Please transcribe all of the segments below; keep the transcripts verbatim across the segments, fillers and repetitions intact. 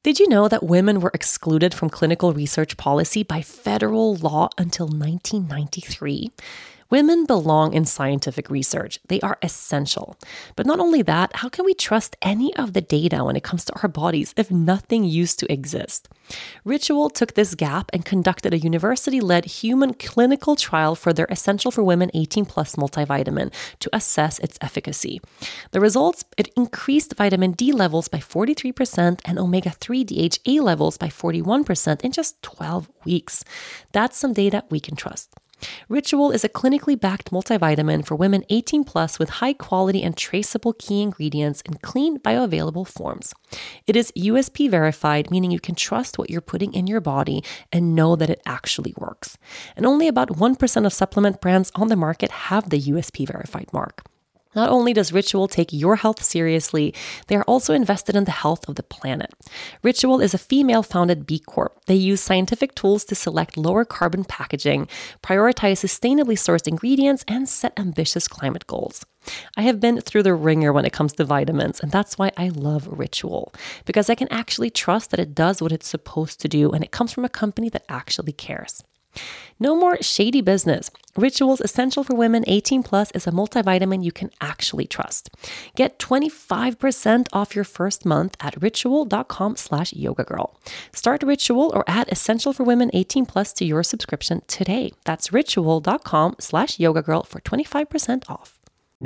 Did you know that women were excluded from clinical research policy by federal law until nineteen ninety-three? Women belong in scientific research. They are essential. But not only that, how can we trust any of the data when it comes to our bodies if nothing used to exist? Ritual took this gap and conducted a university-led human clinical trial for their Essential for Women eighteen plus multivitamin to assess its efficacy. The results, it increased vitamin D levels by forty-three percent and omega three D H A levels by forty-one percent in just twelve weeks. That's some data we can trust. Ritual is a clinically backed multivitamin for women eighteen plus with high quality and traceable key ingredients in clean bioavailable forms. It is U S P verified, meaning you can trust what you're putting in your body and know that it actually works. And only about one percent of supplement brands on the market have the U S P verified mark. Not only does Ritual take your health seriously, they are also invested in the health of the planet. Ritual is a female-founded B Corp. They use scientific tools to select lower carbon packaging, prioritize sustainably sourced ingredients, and set ambitious climate goals. I have been through the ringer when it comes to vitamins, and that's why I love Ritual, because I can actually trust that it does what it's supposed to do, and it comes from a company that actually cares. No more shady business. Ritual's Essential for Women eighteen plus is a multivitamin you can actually trust. Get twenty-five percent off your first month at ritual.com slash yoga girl. Start Ritual or add Essential for Women eighteen plus to your subscription today. That's ritual.com slash yoga girl for twenty-five percent off.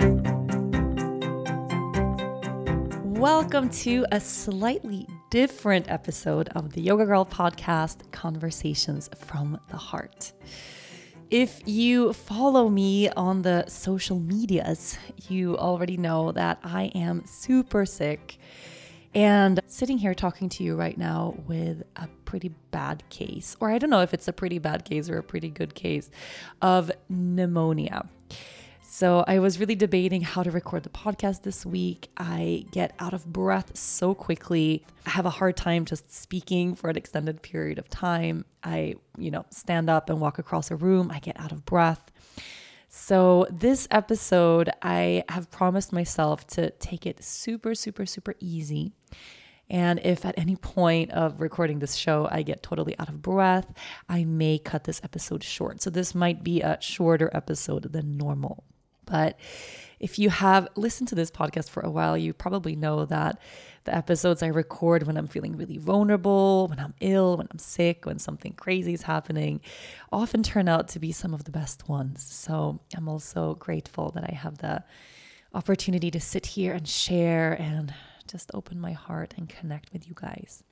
Welcome to a slightly different episode of the Yoga Girl podcast, Conversations from the Heart. If you follow me on the social medias, you already know that I am super sick and sitting here talking to you right now with a pretty bad case, or I don't know if it's a pretty bad case or a pretty good case of pneumonia. So I was really debating how to record the podcast this week. I get out of breath so quickly. I have a hard time just speaking for an extended period of time. I, you know, stand up and walk across a room. I get out of breath. So this episode, I have promised myself to take it super, super, super easy. And if at any point of recording this show, I get totally out of breath, I may cut this episode short. So this might be a shorter episode than normal. But if you have listened to this podcast for a while, you probably know that the episodes I record when I'm feeling really vulnerable, when I'm ill, when I'm sick, when something crazy is happening, often turn out to be some of the best ones. So I'm also grateful that I have the opportunity to sit here and share and just open my heart and connect with you guys.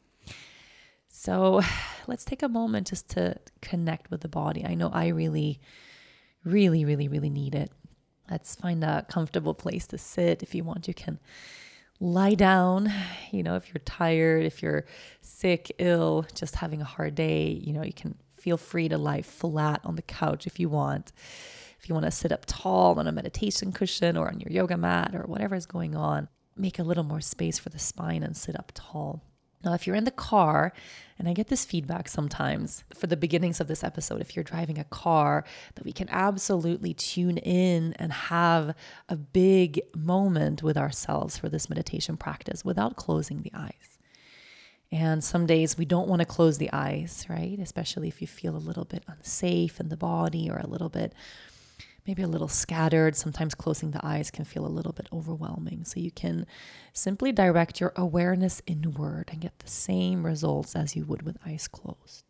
So let's take a moment just to connect with the body. I know I really, really, really, really need it. Let's find a comfortable place to sit. If you want, you can lie down. You know, if you're tired, if you're sick, ill, just having a hard day, you know, you can feel free to lie flat on the couch if you want. If you want to sit up tall on a meditation cushion or on your yoga mat or whatever is going on, make a little more space for the spine and sit up tall. Now, if you're in the car, and I get this feedback sometimes for the beginnings of this episode, if you're driving a car, that we can absolutely tune in and have a big moment with ourselves for this meditation practice without closing the eyes. And some days we don't want to close the eyes, right? Especially if you feel a little bit unsafe in the body or a little bit maybe a little scattered. Sometimes closing the eyes can feel a little bit overwhelming. So you can simply direct your awareness inward and get the same results as you would with eyes closed.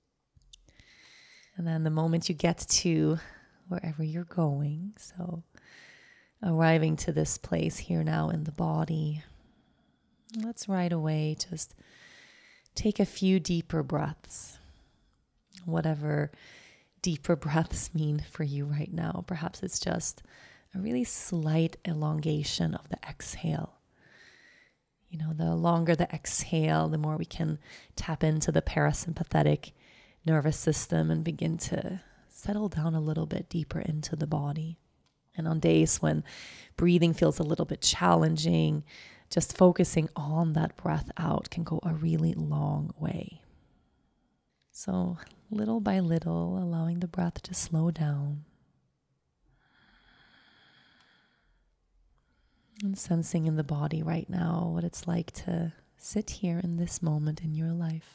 And then the moment you get to wherever you're going, so arriving to this place here now in the body, let's right away just take a few deeper breaths. Whatever deeper breaths mean for you right now. Perhaps it's just a really slight elongation of the exhale. You know, the longer the exhale, the more we can tap into the parasympathetic nervous system and begin to settle down a little bit deeper into the body. And on days when breathing feels a little bit challenging, just focusing on that breath out can go a really long way. So little by little, allowing the breath to slow down. And sensing in the body right now what it's like to sit here in this moment in your life.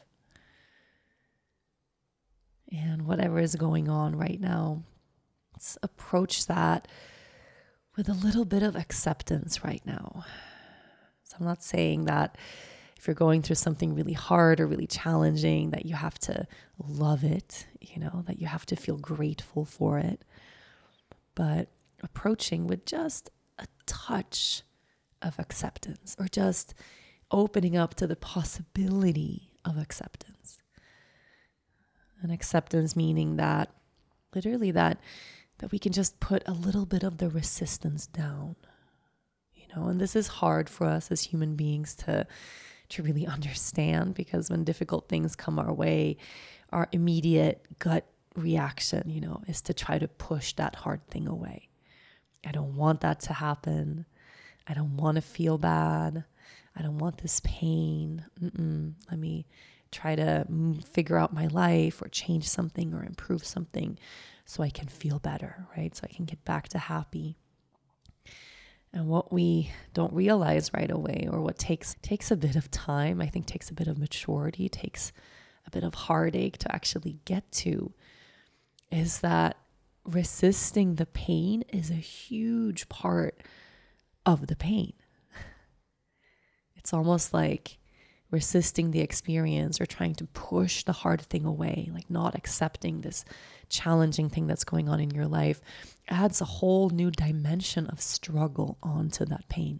And whatever is going on right now, let's approach that with a little bit of acceptance right now. So I'm not saying that if you're going through something really hard or really challenging, that you have to love it, you know, that you have to feel grateful for it. But approaching with just a touch of acceptance, or just opening up to the possibility of acceptance. And acceptance meaning that, literally that, that we can just put a little bit of the resistance down, you know, and this is hard for us as human beings to, to really understand, because when difficult things come our way, our immediate gut reaction, you know, is to try to push that hard thing away. I don't want that to happen. I don't want to feel bad. I don't want this pain. Mm-mm. Let me try to figure out my life or change something or improve something so I can feel better, right? So I can get back to happy. And what we don't realize right away, or what takes takes a bit of time, I think takes a bit of maturity, takes a bit of heartache to actually get to, is that resisting the pain is a huge part of the pain. It's almost like resisting the experience or trying to push the hard thing away, like not accepting this challenging thing that's going on in your life, adds a whole new dimension of struggle onto that pain.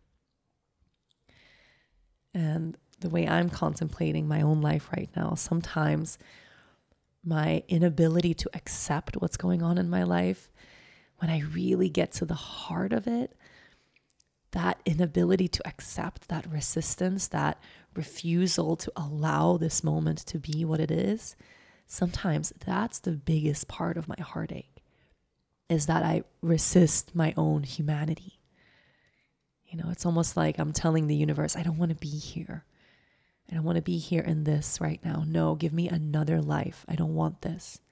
And the way I'm contemplating my own life right now, sometimes my inability to accept what's going on in my life, when I really get to the heart of it, that inability to accept, that resistance, that refusal to allow this moment to be what it is, sometimes that's the biggest part of my heartache, is that I resist my own humanity. You know, it's almost like I'm telling the universe, I don't want to be here. I don't want to be here in this right now. No, give me another life. I don't want this.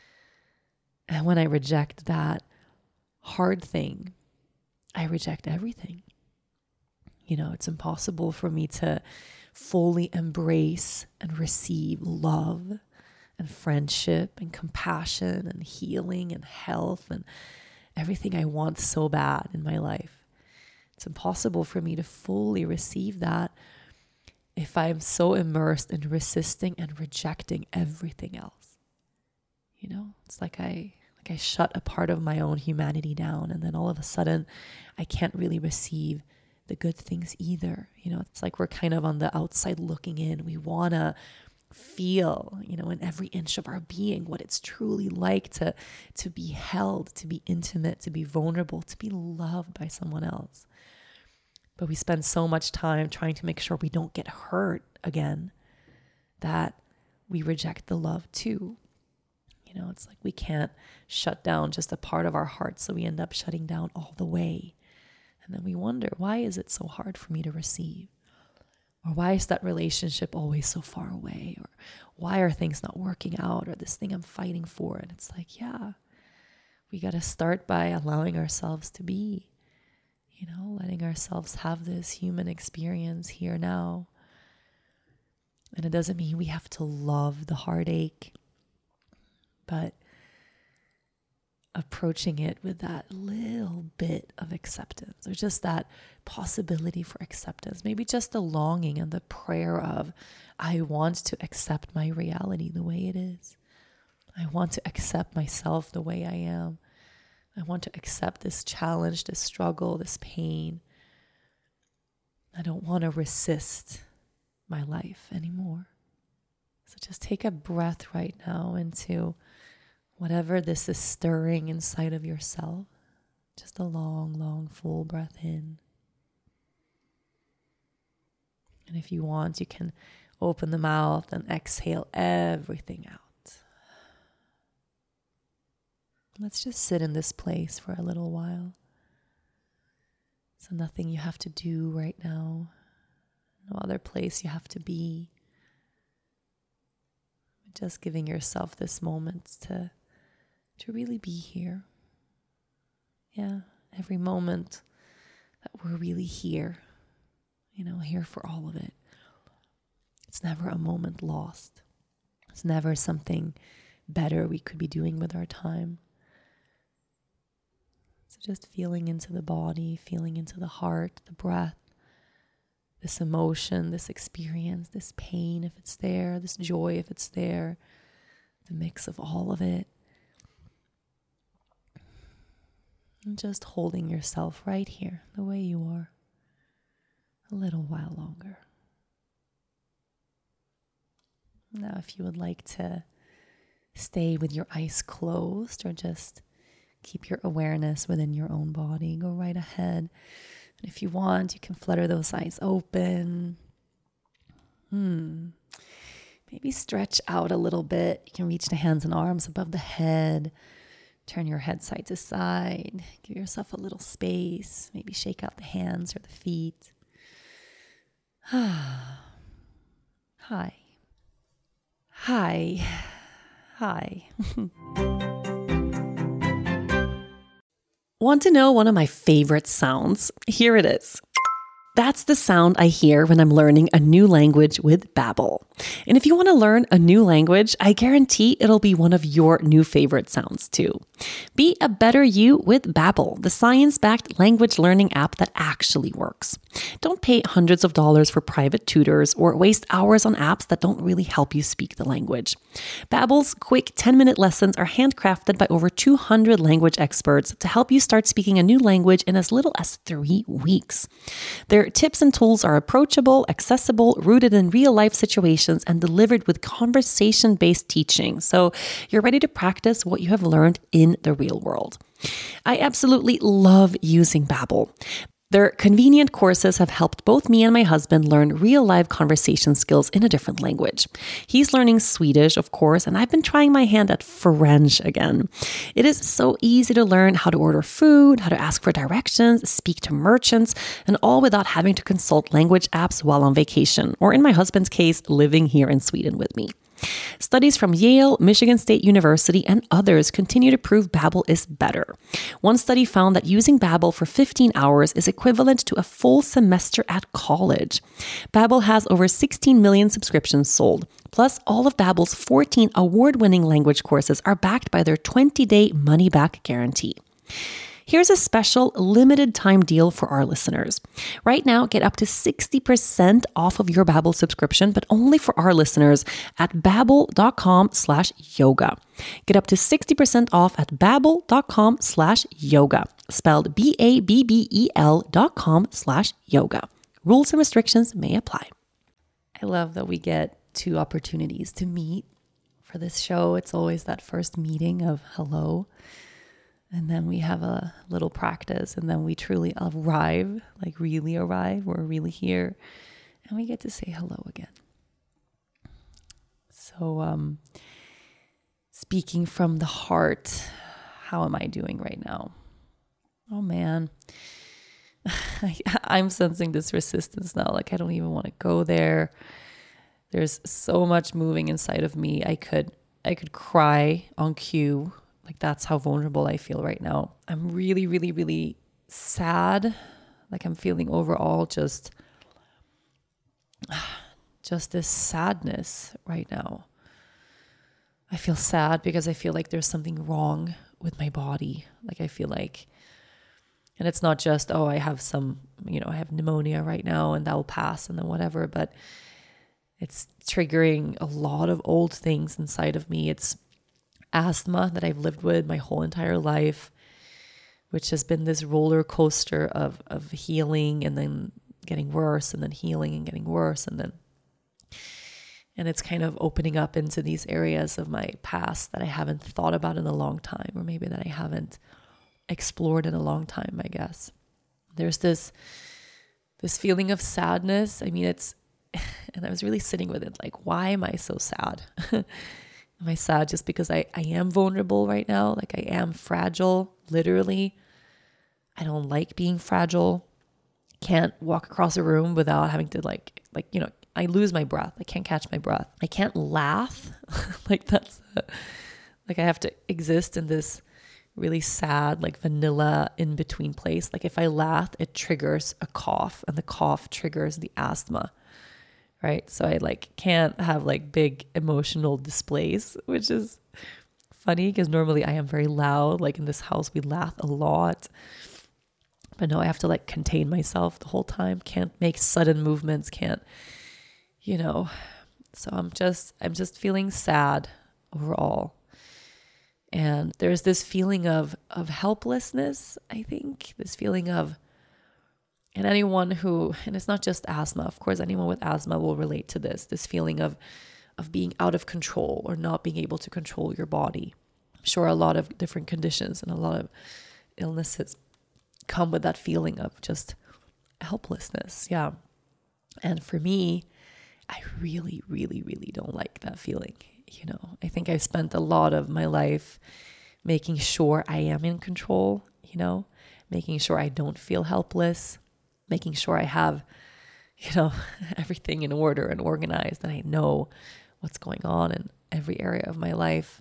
And when I reject that hard thing, I reject everything. You know, it's impossible for me to fully embrace and receive love and friendship and compassion and healing and health and everything I want so bad in my life. It's impossible for me to fully receive that if I'm so immersed in resisting and rejecting everything else. You know, it's like I like I shut a part of my own humanity down, and then all of a sudden I can't really receive the good things either. You know, it's like we're kind of on the outside looking in. We want to feel, you know, in every inch of our being what it's truly like to to be held, to be intimate, to be vulnerable, to be loved by someone else. But we spend so much time trying to make sure we don't get hurt again that we reject the love too. You know, it's like we can't shut down just a part of our heart, so we end up shutting down all the way. And then we wonder, why is it so hard for me to receive? Or why is that relationship always so far away? Or why are things not working out? Or this thing I'm fighting for? And it's like, yeah, we got to start by allowing ourselves to be, you know, letting ourselves have this human experience here now. And it doesn't mean we have to love the heartache, but approaching it with that little bit of acceptance, or just that possibility for acceptance, maybe just the longing and the prayer of, I want to accept my reality the way it is. I want to accept myself the way I am. I want to accept this challenge, this struggle, this pain. I don't want to resist my life anymore. So just take a breath right now into whatever this is stirring inside of yourself. Just a long, long, full breath in. And if you want, you can open the mouth and exhale everything out. Let's just sit in this place for a little while. So nothing you have to do right now. No other place you have to be. Just giving yourself this moment to to really be here. Yeah, every moment that we're really here, you know, here for all of it. It's never a moment lost. It's never something better we could be doing with our time. So just feeling into the body, feeling into the heart, the breath, this emotion, this experience, this pain if it's there, this joy if it's there, the mix of all of it. And just holding yourself right here, the way you are, a little while longer. Now, if you would like to stay with your eyes closed or just keep your awareness within your own body, go right ahead. And if you want, you can flutter those eyes open. Hmm. Maybe stretch out a little bit. You can reach the hands and arms above the head. Turn your head side to side. Give yourself a little space. Maybe shake out the hands or the feet. Hi. Hi. Hi. Want to know one of my favorite sounds? Here it is. That's the sound I hear when I'm learning a new language with Babbel. And if you want to learn a new language, I guarantee it'll be one of your new favorite sounds too. Be a better you with Babbel, the science-backed language learning app that actually works. Don't pay hundreds of dollars for private tutors or waste hours on apps that don't really help you speak the language. Babbel's quick ten-minute lessons are handcrafted by over two hundred language experts to help you start speaking a new language in as little as three weeks. Their tips and tools are approachable, accessible, rooted in real-life situations, and delivered with conversation-based teaching. So you're ready to practice what you have learned in the real world. I absolutely love using Babbel. Their convenient courses have helped both me and my husband learn real-life conversation skills in a different language. He's learning Swedish, of course, and I've been trying my hand at French again. It is so easy to learn how to order food, how to ask for directions, speak to merchants, and all without having to consult language apps while on vacation, or in my husband's case, living here in Sweden with me. Studies from Yale, Michigan State University, and others continue to prove Babbel is better. One study found that using Babbel for fifteen hours is equivalent to a full semester at college. Babbel has over sixteen million subscriptions sold. Plus, all of Babbel's fourteen award-winning language courses are backed by their twenty-day money-back guarantee. Here's a special limited time deal for our listeners. Right now, get up to sixty percent off of your Babbel subscription, but only for our listeners at babbel.com slash yoga. Get up to sixty percent off at babbel.com slash yoga, spelled B A B B E L dot com slash yoga. Rules and restrictions may apply. I love that we get two opportunities to meet for this show. It's always that first meeting of hello. And then we have a little practice, and then we truly arrive, like really arrive. We're really here, and we get to say hello again. So, um, speaking from the heart, how am I doing right now? Oh man, I, I'm sensing this resistance now. Like I don't even want to go there. There's so much moving inside of me. I could, I could cry on cue. Like that's how vulnerable I feel right now. I'm really, really, really sad. Like I'm feeling overall just, just this sadness right now. I feel sad because I feel like there's something wrong with my body. Like I feel like, and it's not just, oh, I have some, you know, I have pneumonia right now and that will pass and then whatever, but it's triggering a lot of old things inside of me. It's asthma that I've lived with my whole entire life, which has been this roller coaster of of healing and then getting worse and then healing and getting worse and then and it's kind of opening up into these areas of my past that I haven't thought about in a long time, or maybe that I haven't explored in a long time, I guess. There's this this feeling of sadness. I mean, it's and I was really sitting with it, like, why am I so sad? Am I sad just because I, I am vulnerable right now? Like I am fragile, literally. I don't like being fragile. Can't walk across a room without having to like, like, you know, I lose my breath. I can't catch my breath. I can't laugh. Like that's, uh, like I have to exist in this really sad, like vanilla in between place. Like if I laugh, it triggers a cough and the cough triggers the asthma, right? So I like can't have like big emotional displays, which is funny because normally I am very loud. Like in this house, we laugh a lot. But no, I have to like contain myself the whole time. Can't make sudden movements, can't, you know. So I'm just, I'm just feeling sad overall. And there's this feeling of, of helplessness, I think. This feeling of, and anyone who, and it's not just asthma, of course, anyone with asthma will relate to this, this feeling of, of being out of control or not being able to control your body. I'm sure a lot of different conditions and a lot of illnesses come with that feeling of just helplessness. Yeah. And for me, I really, really, really don't like that feeling. You know, I think I've spent a lot of my life making sure I am in control, you know, making sure I don't feel helpless, making sure I have, you know, everything in order and organized, and I know what's going on in every area of my life.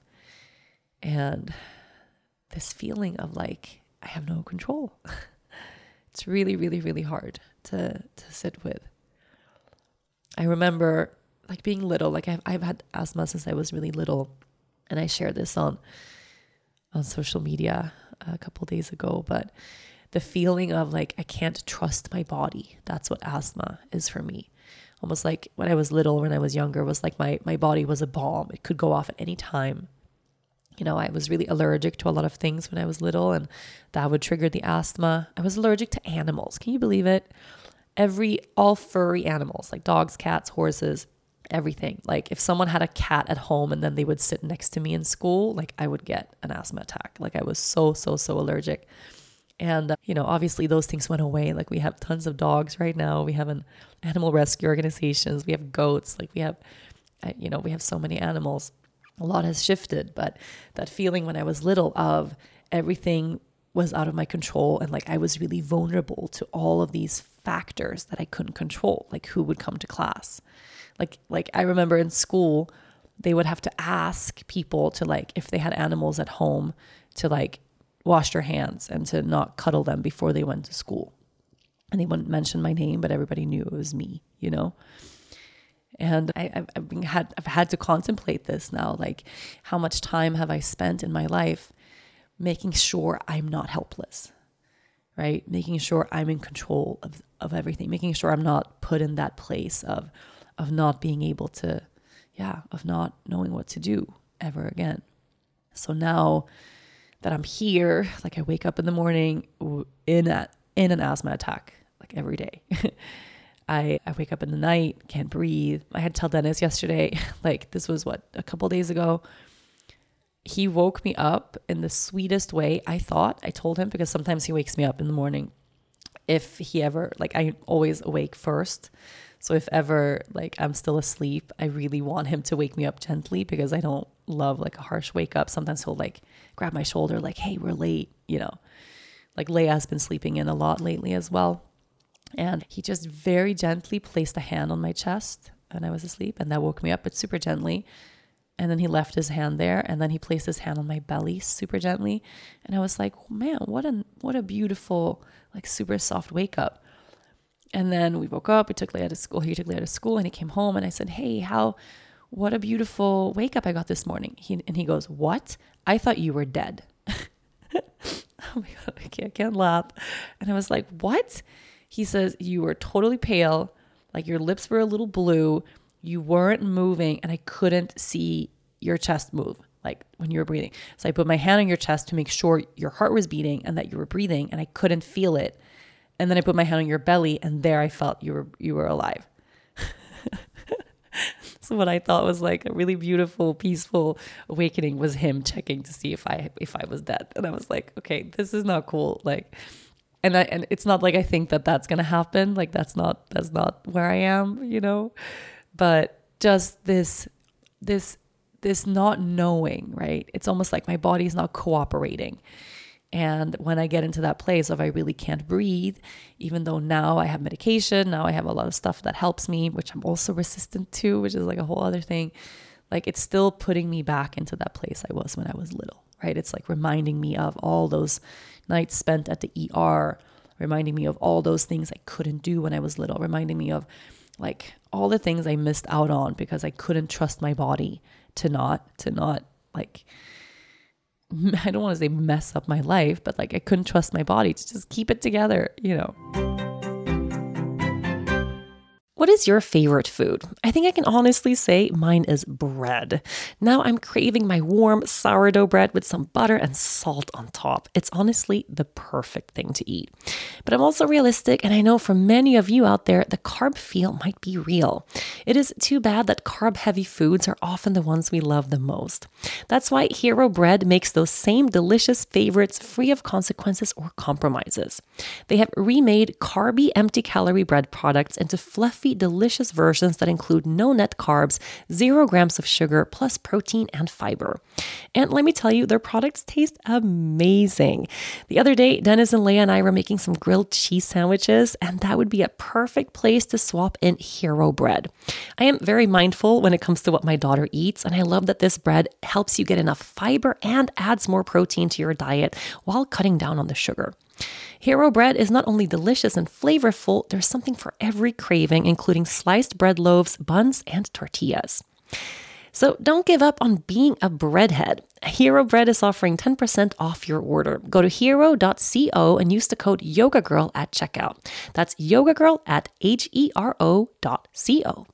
And this feeling of like, I have no control. It's really, really, really hard to, to sit with. I remember like being little, like I've, I've had asthma since I was really little. And I shared this on, on social media a couple days ago, but the feeling of like, I can't trust my body. That's what asthma is for me. Almost like when I was little, when I was younger, was like my, my body was a bomb. It could go off at any time. You know, I was really allergic to a lot of things when I was little, and that would trigger the asthma. I was allergic to animals. Can you believe it? Every, all furry animals, like dogs, cats, horses, everything. Like if someone had a cat at home and then they would sit next to me in school, like I would get an asthma attack. Like I was so, so, so allergic. And, uh, you know, obviously those things went away. Like we have tons of dogs right now. We have an animal rescue organizations. We have goats. Like we have, uh, you know, we have so many animals. A lot has shifted, but that feeling when I was little of everything was out of my control and like I was really vulnerable to all of these factors that I couldn't control, like who would come to class. Like, like I remember in school, they would have to ask people to like, if they had animals at home, to like wash their hands and to not cuddle them before they went to school. And they wouldn't mention my name, but everybody knew it was me, you know? And I, I've, I've been had I've had to contemplate this now. Like, how much time have I spent in my life making sure I'm not helpless, right? Making sure I'm in control of, of everything. Making sure I'm not put in that place of of not being able to, yeah, of not knowing what to do ever again. So now that I'm here, like I wake up in the morning in a, in an asthma attack, like every day. I, I wake up in the night, can't breathe. I had to tell Dennis yesterday, like this was what, a couple days ago. He woke me up in the sweetest way, I thought. I told him, because sometimes he wakes me up in the morning. If he ever, like I always awake first. So if ever like I'm still asleep, I really want him to wake me up gently, because I don't love like a harsh wake up. Sometimes he'll like grab my shoulder like, hey, we're late, you know. Like Leia's been sleeping in a lot lately as well. And he just very gently placed a hand on my chest and I was asleep, and that woke me up, but super gently. And then he left his hand there, and then he placed his hand on my belly super gently. And I was like, man, what a, what a beautiful, like super soft wake up. And then we woke up, we took Leia to school. He took Leia to school and he came home, and I said, hey, how, what a beautiful wake up I got this morning. He, and he goes, what? I thought you were dead. Oh my God, I can't, I can't laugh. And I was like, what? He says, you were totally pale, like your lips were a little blue, you weren't moving, and I couldn't see your chest move, like when you were breathing. So I put my hand on your chest to make sure your heart was beating and that you were breathing, and I couldn't feel it. And then I put my hand on your belly, and there I felt you were you were alive. So what I thought was like a really beautiful, peaceful awakening was him checking to see if I if I was dead. And I was like, okay, this is not cool. Like, And I, and it's not like I think that that's going to happen. Like that's not, that's not where I am, you know, but just this, this, this not knowing, right? It's almost like my body's not cooperating. And when I get into that place of I really can't breathe, even though now I have medication, now I have a lot of stuff that helps me, which I'm also resistant to, which is like a whole other thing. Like it's still putting me back into that place I was when I was little, right? It's like reminding me of all those nights spent at the E R, reminding me of all those things I couldn't do when I was little, reminding me of like all the things I missed out on because I couldn't trust my body to not, to not like, I don't want to say mess up my life, but like I couldn't trust my body to just keep it together, you know. What is your favorite food? I think I can honestly say mine is bread. Now I'm craving my warm sourdough bread with some butter and salt on top. It's honestly the perfect thing to eat. But I'm also realistic, and I know for many of you out there, the carb feel might be real. It is too bad that carb-heavy foods are often the ones we love the most. That's why Hero Bread makes those same delicious favorites free of consequences or compromises. They have remade carby, empty-calorie bread products into fluffy, delicious versions that include no net carbs, zero grams of sugar, plus protein and fiber. And let me tell you, their products taste amazing. The other day, Dennis and Leia and I were making some grilled cheese sandwiches, and that would be a perfect place to swap in Hero Bread. I am very mindful when it comes to what my daughter eats, and I love that this bread helps you get enough fiber and adds more protein to your diet while cutting down on the sugar. Hero Bread is not only delicious and flavorful, there's something for every craving, including sliced bread loaves, buns, and tortillas. So don't give up on being a breadhead. Hero Bread is offering ten percent off your order. Go to hero dot co and use the code YogaGirl at checkout. That's YogaGirl at H E R O dot C O.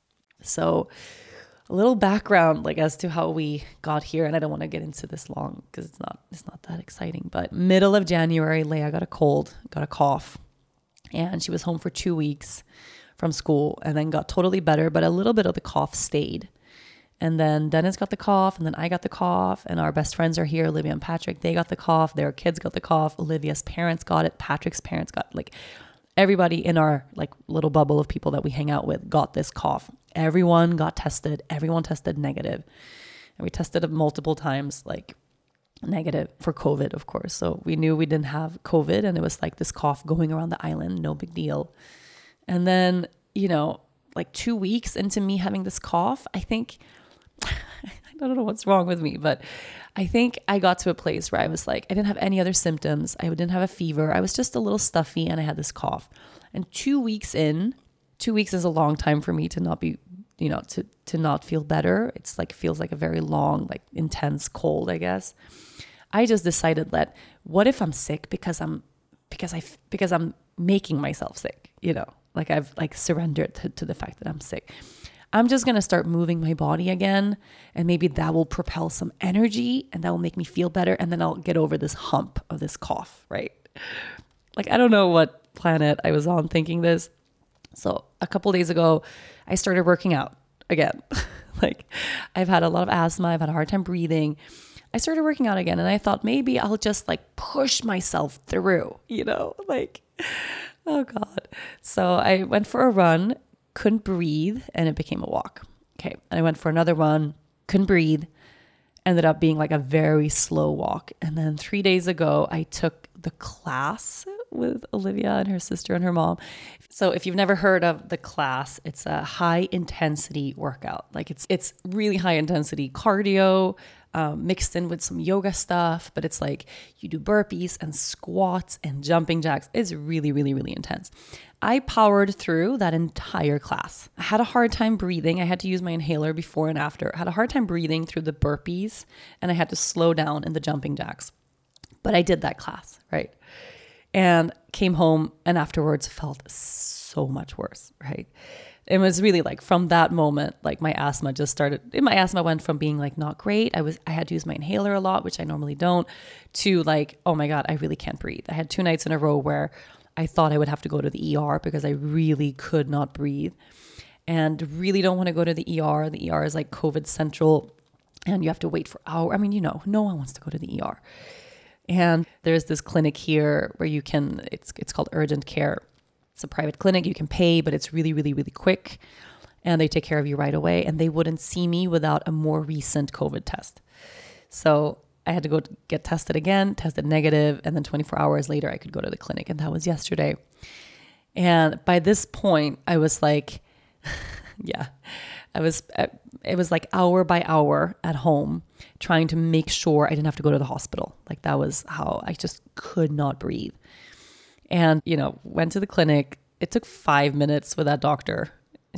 So a little background, like as to how we got here, and I don't want to get into this long because it's not it's not that exciting. But middle of January, Leia got a cold, got a cough, and she was home for two weeks from school, and then got totally better, but a little bit of the cough stayed. And then Dennis got the cough, and then I got the cough, and our best friends are here, Olivia and Patrick. They got the cough. Their kids got the cough. Olivia's parents got it. Patrick's parents got like everybody in our like little bubble of people that we hang out with got this cough. Everyone got tested. Everyone tested negative. And we tested it multiple times, like negative for COVID, of course. So we knew we didn't have COVID, and it was like this cough going around the island, no big deal. And then, you know, like two weeks into me having this cough, I think, I don't know what's wrong with me, but I think I got to a place where I was like, I didn't have any other symptoms. I didn't have a fever. I was just a little stuffy, and I had this cough. And two weeks in, two weeks is a long time for me to not be, you know, to, to not feel better. It's like, feels like a very long, like intense cold, I guess. I just decided that what if I'm sick because I'm, because I, because I'm making myself sick, you know, like I've like surrendered to, to the fact that I'm sick. I'm just going to start moving my body again, and maybe that will propel some energy, and that will make me feel better. And then I'll get over this hump of this cough, right? Like, I don't know what planet I was on thinking this. So a couple days ago, I started working out again. Like, I've had a lot of asthma. I've had a hard time breathing. I started working out again, and I thought maybe I'll just like push myself through, you know, like, oh God. So I went for a run, couldn't breathe, and it became a walk. Okay. And I went for another run, couldn't breathe, ended up being like a very slow walk. And then three days ago, I took the class with Olivia and her sister and her mom. So if you've never heard of the class, it's a high intensity workout. Like it's it's really high intensity cardio um, mixed in with some yoga stuff, but it's like you do burpees and squats and jumping jacks. It's really, really, really intense. I powered through that entire class. I had a hard time breathing. I had to use my inhaler before and after. I had a hard time breathing through the burpees, and I had to slow down in the jumping jacks. But I did that class, right? And came home, and afterwards felt so much worse, right? It was really like from that moment, like my asthma just started, my asthma went from being like not great. I was, I had to use my inhaler a lot, which I normally don't, to like, oh my God, I really can't breathe. I had two nights in a row where I thought I would have to go to the E R because I really could not breathe, and really don't want to go to the E R. The E R is like COVID central, and you have to wait for hours. I mean, you know, no one wants to go to the E R. And there's this clinic here where you can, it's it's called Urgent Care. It's a private clinic. You can pay, but it's really, really, really quick. And they take care of you right away. And they wouldn't see me without a more recent COVID test. So I had to go get tested again, tested negative, and then twenty-four hours later, I could go to the clinic. And that was yesterday. And by this point, I was like, yeah, I was, it was like hour by hour at home trying to make sure I didn't have to go to the hospital. Like that was how I just could not breathe. And, you know, went to the clinic. It took five minutes with that doctor.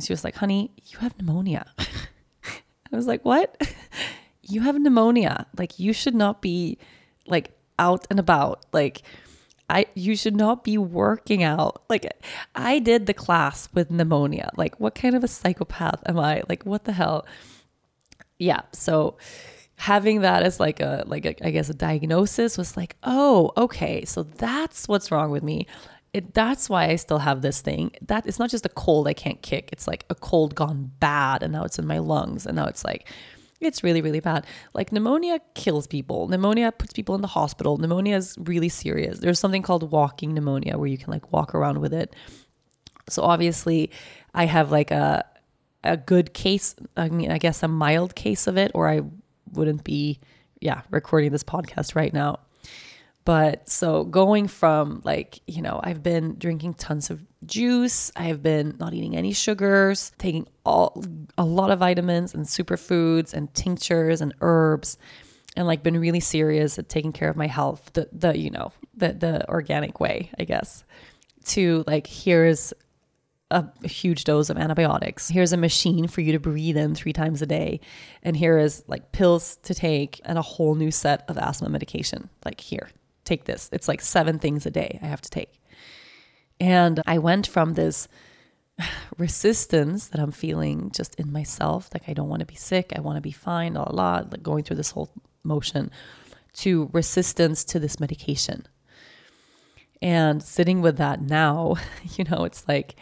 And she was like, honey, you have pneumonia. I was like, what? You have pneumonia. Like, you should not be like out and about. Like, I, you should not be working out. Like, I did the class with pneumonia. Like, what kind of a psychopath am I? Like, what the hell? Yeah. So having that as like a, like a, I guess a diagnosis was like, oh, okay. So that's what's wrong with me. It, that's why I still have this thing. That it's not just a cold I can't kick. It's like a cold gone bad, and now it's in my lungs, and now it's like, it's really, really bad. Like, pneumonia kills people. Pneumonia puts people in the hospital. Pneumonia is really serious. There's something called walking pneumonia where you can like walk around with it. So obviously I have like a, a good case. I mean, I guess a mild case of it, or I wouldn't be, yeah, recording this podcast right now. But so going from like, you know, I've been drinking tons of juice. I've been not eating any sugars, taking all a lot of vitamins and superfoods and tinctures and herbs, and like been really serious at taking care of my health, the, the you know, the, the organic way, I guess, to like, here's a, a huge dose of antibiotics. Here's a machine for you to breathe in three times a day. And here is like pills to take and a whole new set of asthma medication. Like, here. Take this. It's like seven things a day I have to take. And I went from this resistance that I'm feeling just in myself, like I don't want to be sick, I want to be fine, a lot, like going through this whole motion, to resistance to this medication. And sitting with that now, you know, it's like,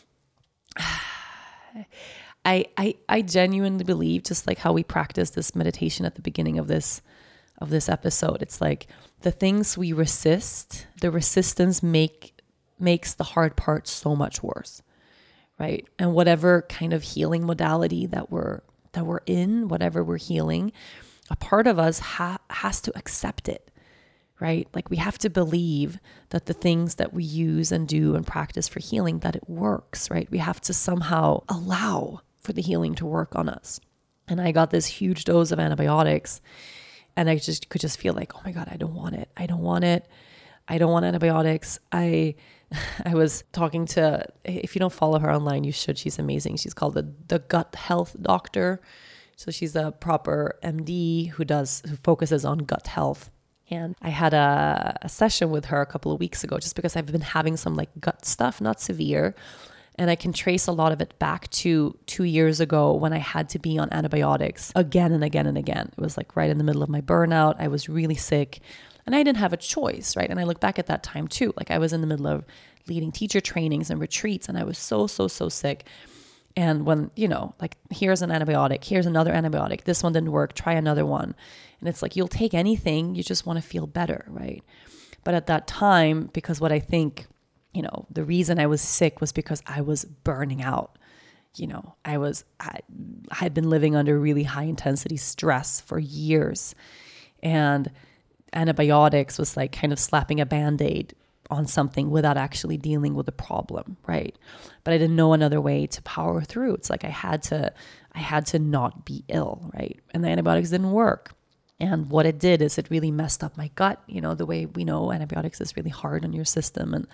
I, I, I genuinely believe, just like how we practice this meditation at the beginning of this of this episode, it's like the things we resist, the resistance make makes the hard part so much worse, right? And whatever kind of healing modality that we're that we're in, whatever we're healing, a part of us ha- has to accept it, right? Like, we have to believe that the things that we use and do and practice for healing, that it works, right? We have to somehow allow for the healing to work on us. And I got this huge dose of antibiotics, and I just could just feel like, oh my God, I don't want it. I don't want it. I don't want antibiotics. I I was talking to, if you don't follow her online, you should. She's amazing. She's called the, the Gut Health Doctor. So she's a proper M D who does, who focuses on gut health. And I had a, a session with her a couple of weeks ago, just because I've been having some like gut stuff, not severe. And I can trace a lot of it back to two years ago when I had to be on antibiotics again and again and again. It was like right in the middle of my burnout. I was really sick and I didn't have a choice, right? And I look back at that time too. Like, I was in the middle of leading teacher trainings and retreats, and I was so, so, so sick. And when, you know, like, here's an antibiotic, here's another antibiotic, this one didn't work, try another one. And it's like, you'll take anything, you just want to feel better, right? But at that time, because what I think, you know, the reason I was sick was because I was burning out. You know, I was, I, I had been living under really high intensity stress for years. And antibiotics was like kind of slapping a Band-Aid on something without actually dealing with the problem, right? But I didn't know another way to power through. It's like I had to, I had to not be ill, right? And the antibiotics didn't work. And what it did is it really messed up my gut. You know, the way we know antibiotics is really hard on your system. And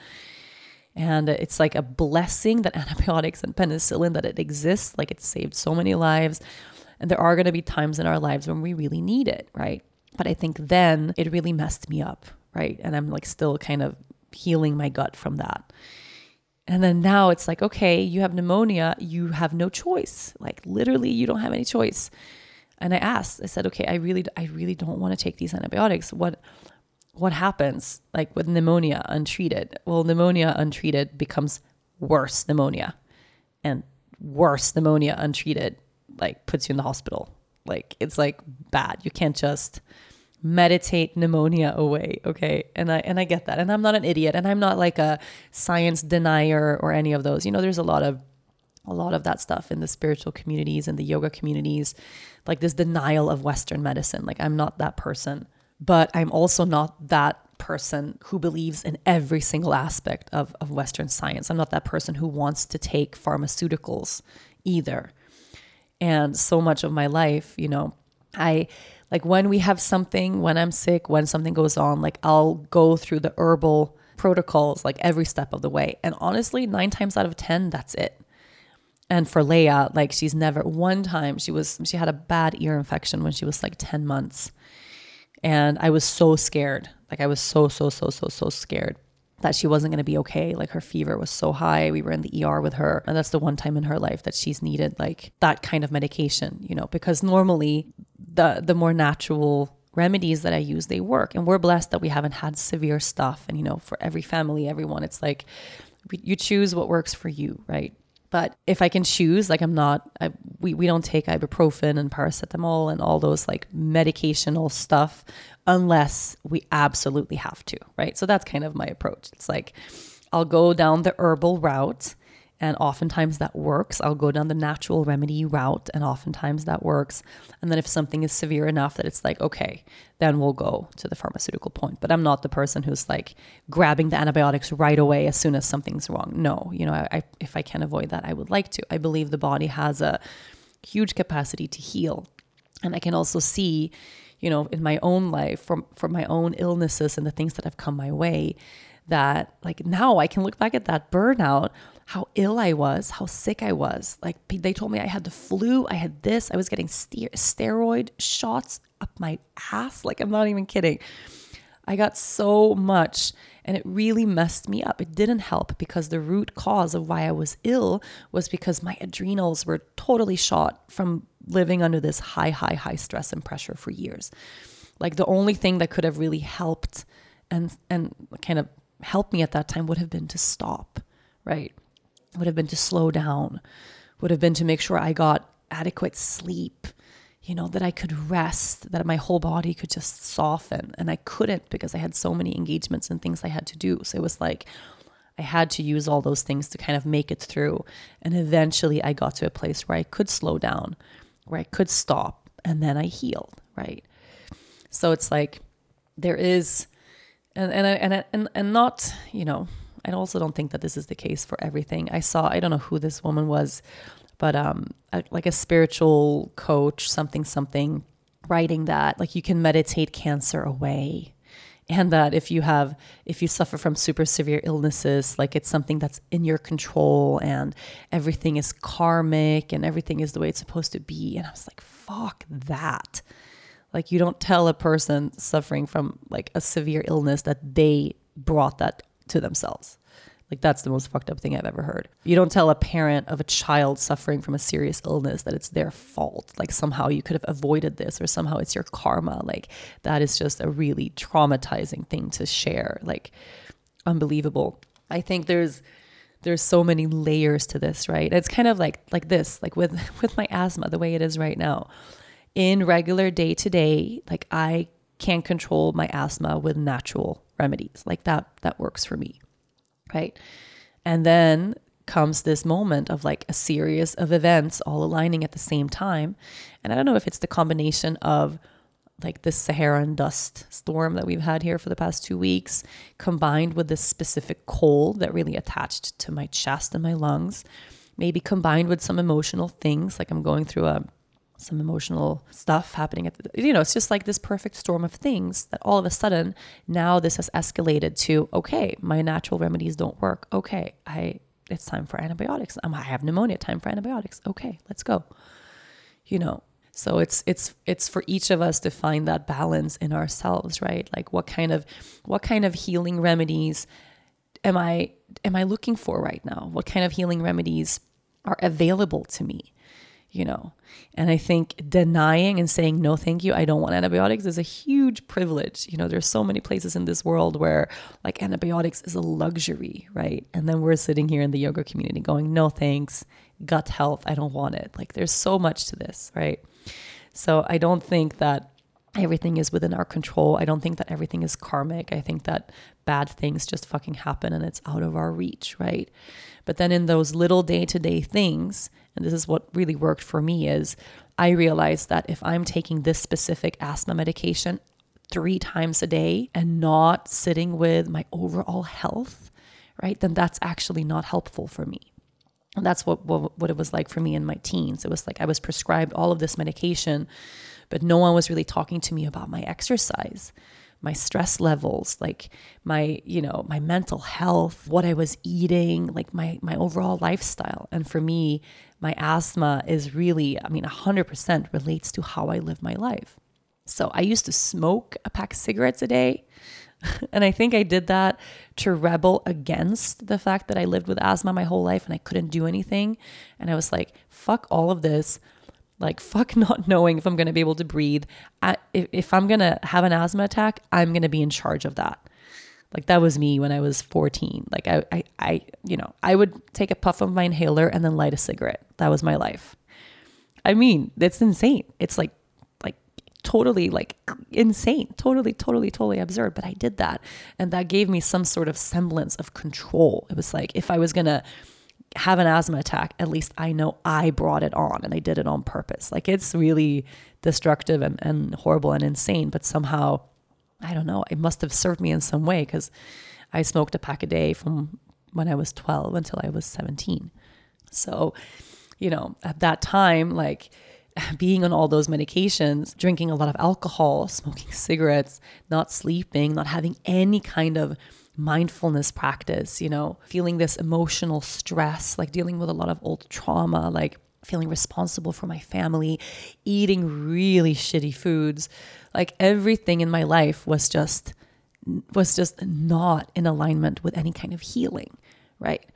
And it's like a blessing that antibiotics and penicillin, that it exists. Like, it saved so many lives. And there are going to be times in our lives when we really need it, right? But I think then it really messed me up, right? And I'm like still kind of healing my gut from that. And then now it's like, okay, you have pneumonia, you have no choice. Like, literally, you don't have any choice. And I asked, I said, okay, I really, I really don't want to take these antibiotics. What What happens like with pneumonia untreated? Well, pneumonia untreated becomes worse pneumonia, and worse pneumonia untreated like puts you in the hospital. Like, it's like bad. You can't just meditate pneumonia away. Okay. And I, and I get that. And I'm not an idiot, and I'm not like a science denier or any of those. You know, there's a lot of, a lot of that stuff in the spiritual communities and the yoga communities, like this denial of Western medicine. Like, I'm not that person. But I'm also not that person who believes in every single aspect of, of Western science. I'm not that person who wants to take pharmaceuticals either. And so much of my life, you know, I like when we have something, when I'm sick, when something goes on, like I'll go through the herbal protocols like every step of the way. And honestly, nine times out of ten, that's it. And for Leia, like she's never, one time she was, she had a bad ear infection when she was like ten months. And I was so scared. Like I was so, so, so, so, so scared that she wasn't going to be okay. Like her fever was so high. We were in the E R with her. And that's the one time in her life that she's needed like that kind of medication, you know, because normally the, the more natural remedies that I use, they work. And we're blessed that we haven't had severe stuff. And, you know, for every family, everyone, it's like you choose what works for you, right? But if I can choose, like I'm not, I, we, we don't take ibuprofen and paracetamol and all those like medicational stuff unless we absolutely have to, right? So that's kind of my approach. It's like, I'll go down the herbal route and oftentimes that works. I'll go down the natural remedy route and oftentimes that works. And then if something is severe enough that it's like, okay, then we'll go to the pharmaceutical point. But I'm not the person who's like grabbing the antibiotics right away as soon as something's wrong. No, you know, I, I, if I can avoid that, I would like to. I believe the body has a huge capacity to heal. And I can also see, you know, in my own life, from, from my own illnesses and the things that have come my way, that like now I can look back at that burnout, how ill I was, how sick I was. Like they told me I had the flu, I had this, I was getting ste- steroid shots up my ass. Like I'm not even kidding. I got so much and it really messed me up. It didn't help because the root cause of why I was ill was because my adrenals were totally shot from living under this high, high, high stress and pressure for years. Like the only thing that could have really helped and, and kind of helped me at that time would have been to stop, right? Would have been to slow down, would have been to make sure I got adequate sleep, you know, that I could rest, that my whole body could just soften. And I couldn't because I had so many engagements and things I had to do. So it was like, I had to use all those things to kind of make it through. And eventually I got to a place where I could slow down, where I could stop, and then I healed, right? So it's like, there is, and, and, and, and, and not, you know, I also don't think that this is the case for everything. I saw, I don't know who this woman was, but um, a, like a spiritual coach, something, something, writing that like you can meditate cancer away. And that if you have, if you suffer from super severe illnesses, like it's something that's in your control and everything is karmic and everything is the way it's supposed to be. And I was like, fuck that. Like you don't tell a person suffering from like a severe illness that they brought that to themselves. Like that's the most fucked up thing I've ever heard. You don't tell a parent of a child suffering from a serious illness that it's their fault. Like somehow you could have avoided this or somehow it's your karma. Like that is just a really traumatizing thing to share. Like unbelievable. I think there's there's so many layers to this, right? It's kind of like like this, like with with my asthma, the way it is right now. In regular day to day, like I can't control my asthma with natural remedies. Like that, that works for me, right? And then comes this moment of like a series of events all aligning at the same time. And I don't know if it's the combination of like this Saharan dust storm that we've had here for the past two weeks, combined with this specific cold that really attached to my chest and my lungs, maybe combined with some emotional things, like I'm going through a some emotional stuff happening at the, you know, it's just like this perfect storm of things that all of a sudden now this has escalated to, okay, my natural remedies don't work. Okay, I, it's time for antibiotics. Um, I have pneumonia, time for antibiotics. Okay, let's go. You know, so it's, it's, it's for each of us to find that balance in ourselves, right? Like what kind of, what kind of healing remedies am I, am I looking for right now? What kind of healing remedies are available to me? You know, and I think denying and saying, no, thank you, I don't want antibiotics is a huge privilege. You know, there's so many places in this world where like antibiotics is a luxury, right? And then we're sitting here in the yoga community going, no, thanks, gut health, I don't want it. Like there's so much to this, right? So I don't think that everything is within our control. I don't think that everything is karmic. I think that bad things just fucking happen and it's out of our reach, right? But then in those little day-to-day things, and this is what really worked for me, is I realized that if I'm taking this specific asthma medication three times a day and not sitting with my overall health, right, then that's actually not helpful for me. And that's what, what, what it was like for me in my teens. It was like I was prescribed all of this medication, but no one was really talking to me about my exercise, my stress levels, like my, you know, my mental health, what I was eating, like my, my overall lifestyle. And for me, my asthma is really, I mean, one hundred percent relates to how I live my life. So I used to smoke a pack of cigarettes a day. And I think I did that to rebel against the fact that I lived with asthma my whole life and I couldn't do anything. And I was like, fuck all of this. Like, fuck not knowing if I'm going to be able to breathe. I, if, if I'm going to have an asthma attack, I'm going to be in charge of that. Like, that was me when I was fourteen. Like, I, I, I, you know, I would take a puff of my inhaler and then light a cigarette. That was my life. I mean, that's insane. It's like, like totally like insane, totally, totally, totally absurd. But I did that. And that gave me some sort of semblance of control. It was like, if I was going to have an asthma attack, at least I know I brought it on and I did it on purpose. Like, it's really destructive and, and horrible and insane, but somehow, I don't know, it must have served me in some way, because I smoked a pack a day from when I was twelve until I was seventeen. So, you know, at that time, like being on all those medications, drinking a lot of alcohol, smoking cigarettes, not sleeping, not having any kind of mindfulness practice, you know, feeling this emotional stress, like dealing with a lot of old trauma, like feeling responsible for my family, eating really shitty foods, like everything in my life was just, was just not in alignment with any kind of healing, right?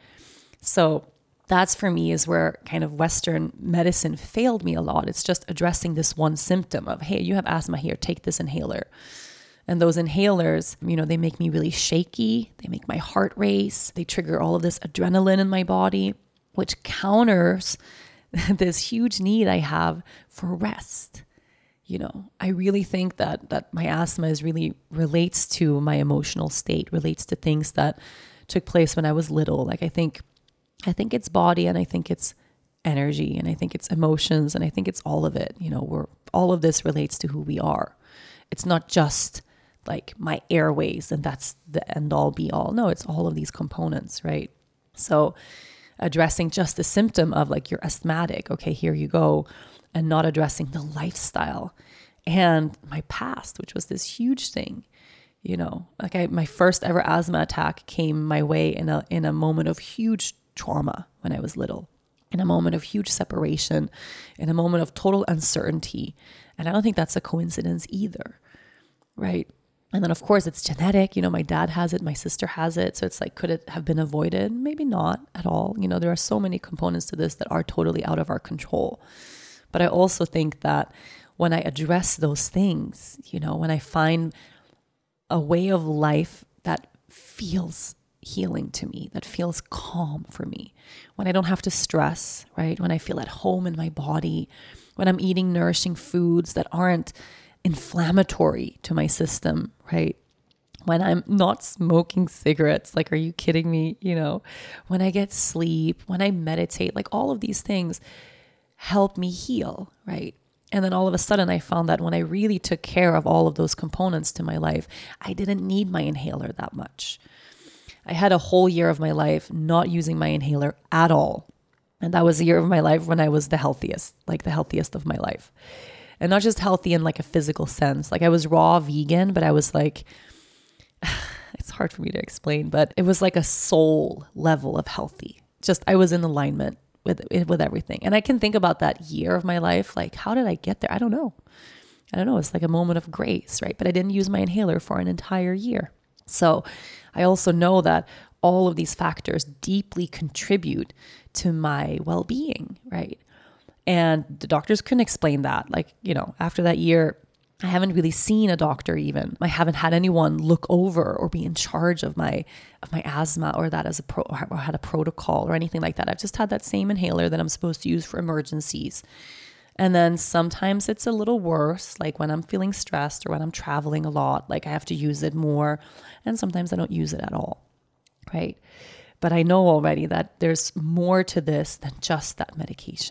So that's, for me, is where kind of Western medicine failed me a lot. It's just addressing this one symptom of, hey, you have asthma, here, take this inhaler. And those inhalers, you know, they make me really shaky. They make my heart race. They trigger all of this adrenaline in my body, which counters this huge need I have for rest. You know, I really think that that my asthma is really relates to my emotional state, relates to things that took place when I was little. Like, I think, I think it's body, and I think it's energy, and I think it's emotions, and I think it's all of it. You know, we're, all of this relates to who we are. It's not just like my airways and that's the end all be all. No, it's all of these components, right? So addressing just the symptom of like, you're asthmatic, okay, here you go, and not addressing the lifestyle and my past, which was this huge thing, you know, like I, my first ever asthma attack came my way in a, in a moment of huge trauma when I was little, in a moment of huge separation, in a moment of total uncertainty. And I don't think that's a coincidence either, right? And then, of course, it's genetic. You know, my dad has it, my sister has it. So it's like, could it have been avoided? Maybe not at all. You know, there are so many components to this that are totally out of our control. But I also think that when I address those things, you know, when I find a way of life that feels healing to me, that feels calm for me, when I don't have to stress, right? When I feel at home in my body, when I'm eating nourishing foods that aren't inflammatory to my system, right? When I'm not smoking cigarettes, like, are you kidding me? You know, when I get sleep, when I meditate, like all of these things help me heal, right? And then all of a sudden I found that when I really took care of all of those components to my life, I didn't need my inhaler that much. I had a whole year of my life not using my inhaler at all. And that was a year of my life when I was the healthiest, like the healthiest of my life. And not just healthy in like a physical sense. Like, I was raw vegan, but I was like, it's hard for me to explain, but it was like a soul level of healthy. Just, I was in alignment with, with everything. And I can think about that year of my life. Like, how did I get there? I don't know. I don't know. It's like a moment of grace, right? But I didn't use my inhaler for an entire year. So I also know that all of these factors deeply contribute to my well-being, right? And the doctors couldn't explain that. Like, you know, after that year, I haven't really seen a doctor even. I haven't had anyone look over or be in charge of my of my asthma or that as a pro or had a protocol or anything like that. I've just had that same inhaler that I'm supposed to use for emergencies. And then sometimes it's a little worse, like when I'm feeling stressed or when I'm traveling a lot, like I have to use it more. And sometimes I don't use it at all, right? But I know already that there's more to this than just that medication.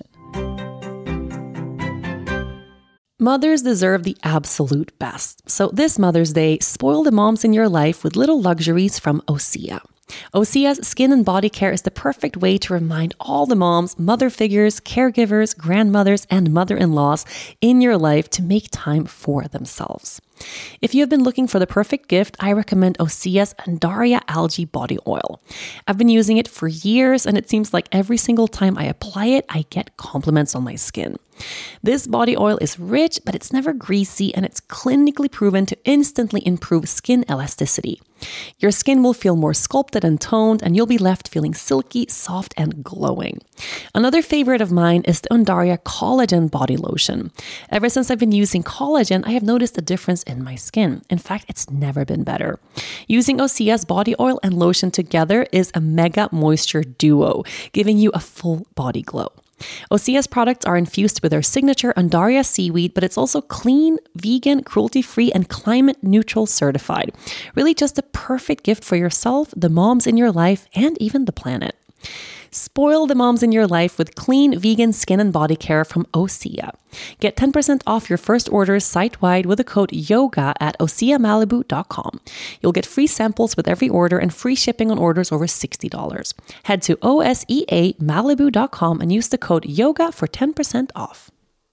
Mothers deserve the absolute best. So this Mother's Day, spoil the moms in your life with little luxuries from Osea. Osea's skin and body care is the perfect way to remind all the moms, mother figures, caregivers, grandmothers, and mother-in-laws in your life to make time for themselves. If you have been looking for the perfect gift, I recommend Osea's Undaria Algae Body Oil. I've been using it for years, and it seems like every single time I apply it, I get compliments on my skin. This body oil is rich, but it's never greasy, and it's clinically proven to instantly improve skin elasticity. Your skin will feel more sculpted and toned, and you'll be left feeling silky, soft, and glowing. Another favorite of mine is the Undaria Collagen Body Lotion. Ever since I've been using collagen, I have noticed a difference in my skin. In fact, it's never been better. Using Osea's body oil and lotion together is a mega moisture duo, giving you a full body glow. Osea's products are infused with their signature Undaria seaweed, but it's also clean, vegan, cruelty-free, and climate-neutral certified. Really just a perfect gift for yourself, the moms in your life, and even the planet. Spoil the moms in your life with clean, vegan skin and body care from Osea. Get ten percent off your first orders site-wide with the code YOGA at osea malibu dot com. You'll get free samples with every order and free shipping on orders over sixty dollars. Head to osea malibu dot com and use the code YOGA for ten percent off.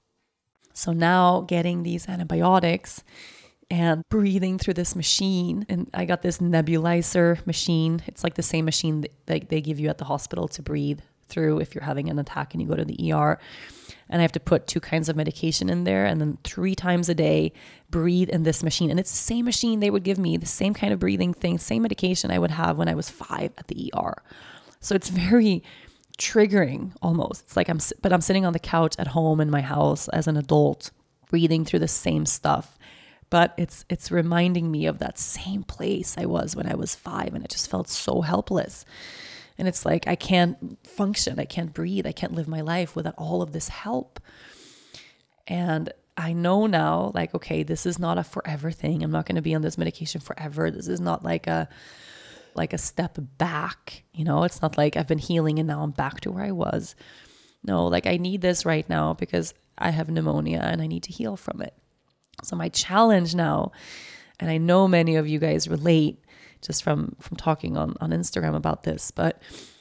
So now getting these antibiotics and breathing through this machine. And I got this nebulizer machine. It's like the same machine that they give you at the hospital to breathe through if you're having an attack and you go to the E R. And I have to put two kinds of medication in there and then three times a day breathe in this machine. And it's the same machine they would give me, the same kind of breathing thing, same medication I would have when I was five at the E R. So it's very triggering almost. It's like I'm, but I'm sitting on the couch at home in my house as an adult, breathing through the same stuff. But it's it's reminding me of that same place I was when I was five, and it just felt so helpless. And it's like I can't function, I can't breathe, I can't live my life without all of this help. And I know now, like, okay, this is not a forever thing. I'm not going to be on this medication forever. This is not like a like a step back, you know. It's not like I've been healing and now I'm back to where I was. No, like I need this right now because I have pneumonia and I need to heal from it. So my challenge now, and I know many of you guys relate just from, from talking on, on Instagram about this, but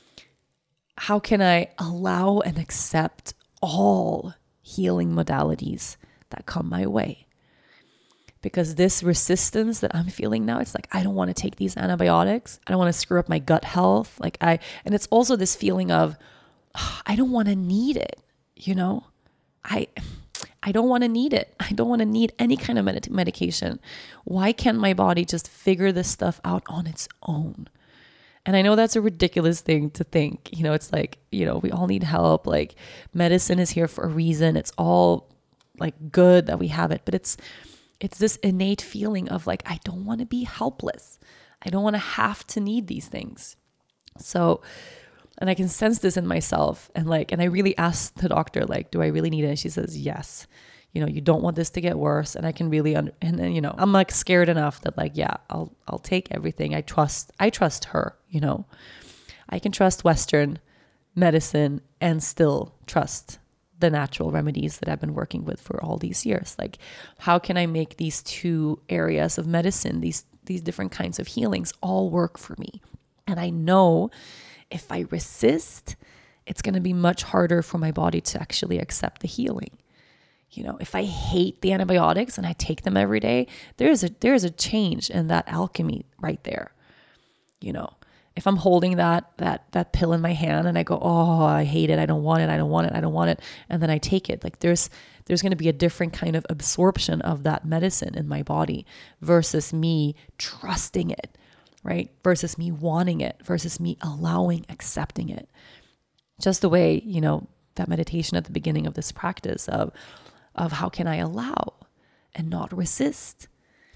how can I allow and accept all healing modalities that come my way? Because this resistance that I'm feeling now, it's like, I don't want to take these antibiotics. I don't want to screw up my gut health. Like I, and it's also this feeling of, oh, I don't want to need it. You know, I, I don't want to need it. I don't want to need any kind of med- medication. Why can't my body just figure this stuff out on its own? And I know that's a ridiculous thing to think. You know, it's like, you know, we all need help. Like medicine is here for a reason. It's all like good that we have it, but it's, it's this innate feeling of like, I don't want to be helpless. I don't want to have to need these things. So, and I can sense this in myself. And like, and I really asked the doctor, like, do I really need it? And she says, yes, you know, you don't want this to get worse. And I can really, un- and then, you know, I'm like scared enough that like, yeah, I'll, I'll take everything. I trust, I trust her, you know, I can trust Western medicine and still trust the natural remedies that I've been working with for all these years. Like, how can I make these two areas of medicine, these, these different kinds of healings all work for me? And I know if I resist, it's going to be much harder for my body to actually accept the healing. You know, if I hate the antibiotics and I take them every day, there's a there's a change in that alchemy right there. You know, if I'm holding that that that pill in my hand and I go, oh, I hate it, I don't want it, I don't want it, I don't want it, and then I take it, like there's there's going to be a different kind of absorption of that medicine in my body versus me trusting it. Right? Versus me wanting it, versus me allowing, accepting it. Just the way, you know, that meditation at the beginning of this practice of, of how can I allow and not resist?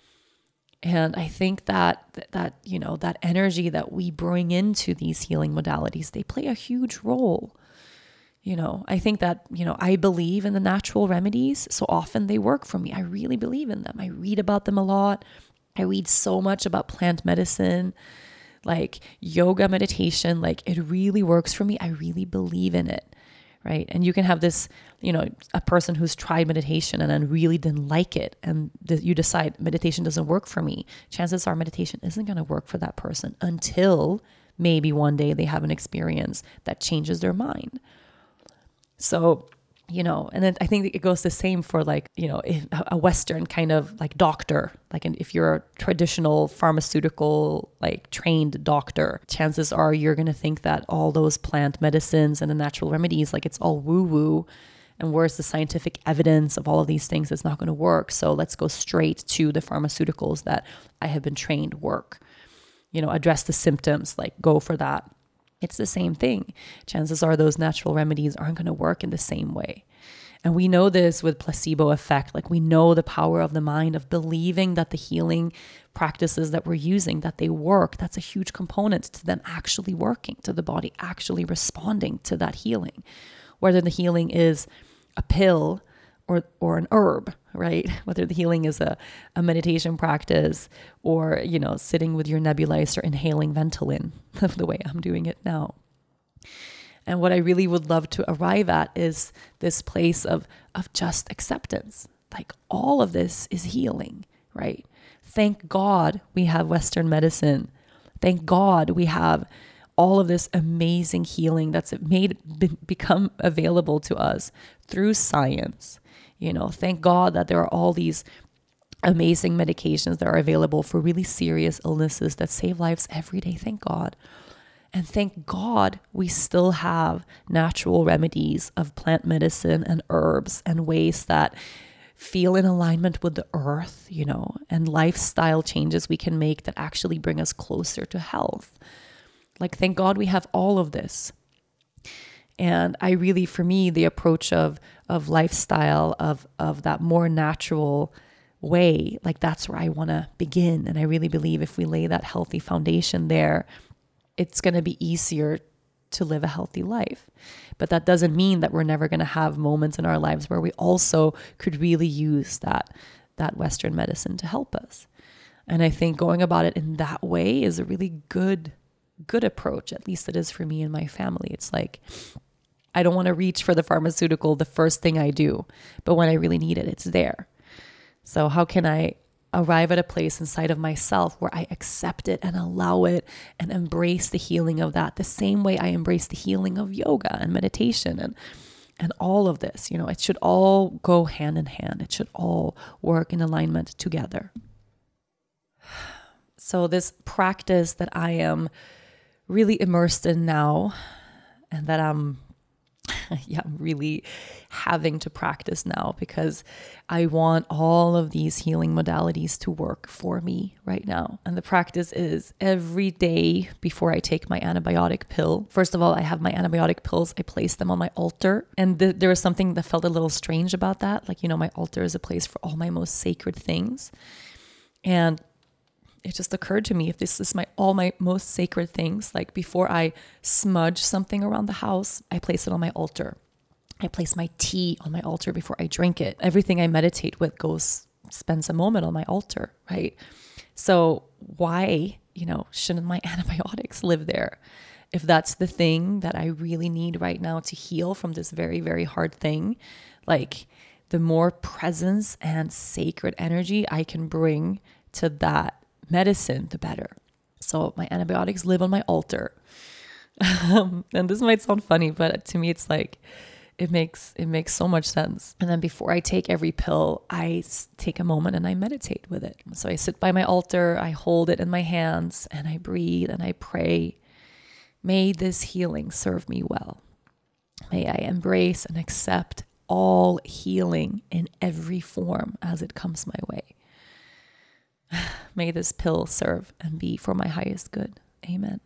And I think that, that, you know, that energy that we bring into these healing modalities, they play a huge role. You know, I think that, you know, I believe in the natural remedies. So often they work for me. I really believe in them. I read about them a lot. I read so much about plant medicine, like yoga, meditation, like it really works for me. I really believe in it, right? And you can have this, you know, a person who's tried meditation and then really didn't like it. And th- you decide meditation doesn't work for me. Chances are meditation isn't going to work for that person until maybe one day they have an experience that changes their mind. So, you know, and then I think it goes the same for like, you know, if a Western kind of like doctor, like if you're a traditional pharmaceutical, like trained doctor, chances are you're going to think that all those plant medicines and the natural remedies, like it's all woo woo. And where's the scientific evidence of all of these things? It's not going to work. So let's go straight to the pharmaceuticals that I have been trained work. You know, address the symptoms, like go for that. It's the same thing. Chances are those natural remedies aren't going to work in the same way. And we know this with placebo effect. Like we know the power of the mind of believing that the healing practices that we're using, that they work. That's a huge component to them actually working, to the body actually responding to that healing. Whether the healing is a pill or or an herb, right? Whether the healing is a, a meditation practice or, you know, sitting with your nebulizer, inhaling Ventolin, the way I'm doing it now. And what I really would love to arrive at is this place of, of just acceptance. Like all of this is healing, right? Thank God we have Western medicine. Thank God we have all of this amazing healing that's made be, become available to us through science. You know, thank God that there are all these amazing medications that are available for really serious illnesses that save lives every day. Thank God. And thank God we still have natural remedies of plant medicine and herbs and ways that feel in alignment with the earth, you know, and lifestyle changes we can make that actually bring us closer to health. Like, thank God we have all of this. And I really, for me, the approach of of lifestyle, of of that more natural way, like that's where I want to begin. And I really believe if we lay that healthy foundation there, it's going to be easier to live a healthy life. But that doesn't mean that we're never going to have moments in our lives where we also could really use that that Western medicine to help us. And I think going about it in that way is a really good good approach. At least it is for me and my family. It's like, I don't want to reach for the pharmaceutical the first thing I do, but when I really need it, it's there. So how can I arrive at a place inside of myself where I accept it and allow it and embrace the healing of that the same way I embrace the healing of yoga and meditation and and all of this? You know, it should all go hand in hand. It should all work in alignment together. So this practice that I am really immersed in now, and that I'm, yeah, I'm really having to practice now, because I want all of these healing modalities to work for me right now. And the practice is every day before I take my antibiotic pill. First of all, I have my antibiotic pills. I place them on my altar. And th- there was something that felt a little strange about that. Like, you know, my altar is a place for all my most sacred things. And it just occurred to me, if this is my all my most sacred things, like before I smudge something around the house, I place it on my altar. I place my tea on my altar before I drink it. Everything I meditate with goes, spends a moment on my altar, right? So why, you know, shouldn't my antibiotics live there? If that's the thing that I really need right now to heal from this very, very hard thing, like the more presence and sacred energy I can bring to that medicine, the better. So my antibiotics live on my altar. Um, and this might sound funny, but to me, it's like, it makes, it makes so much sense. And then before I take every pill, I take a moment and I meditate with it. So I sit by my altar, I hold it in my hands, and I breathe and I pray, may this healing serve me well. May I embrace and accept all healing in every form as it comes my way. May this pill serve and be for my highest good. Amen.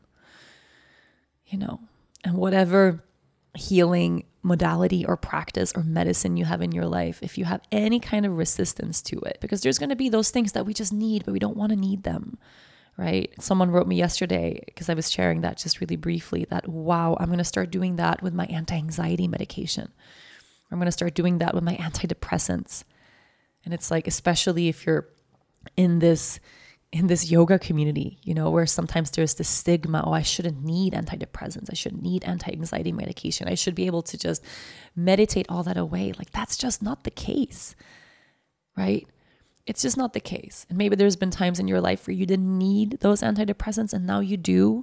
You know, and whatever healing modality or practice or medicine you have in your life, if you have any kind of resistance to it, because there's going to be those things that we just need, but we don't want to need them, right? Someone wrote me yesterday, because I was sharing that just really briefly, that, wow, I'm going to start doing that with my anti-anxiety medication. I'm going to start doing that with my antidepressants. And it's like, especially if you're in this in this yoga community, you know, where sometimes there's this stigma, oh, I shouldn't need antidepressants. I shouldn't need anti-anxiety medication. I should be able to just meditate all that away. Like, that's just not the case, right? It's just not the case. And maybe there's been times in your life where you didn't need those antidepressants and now you do.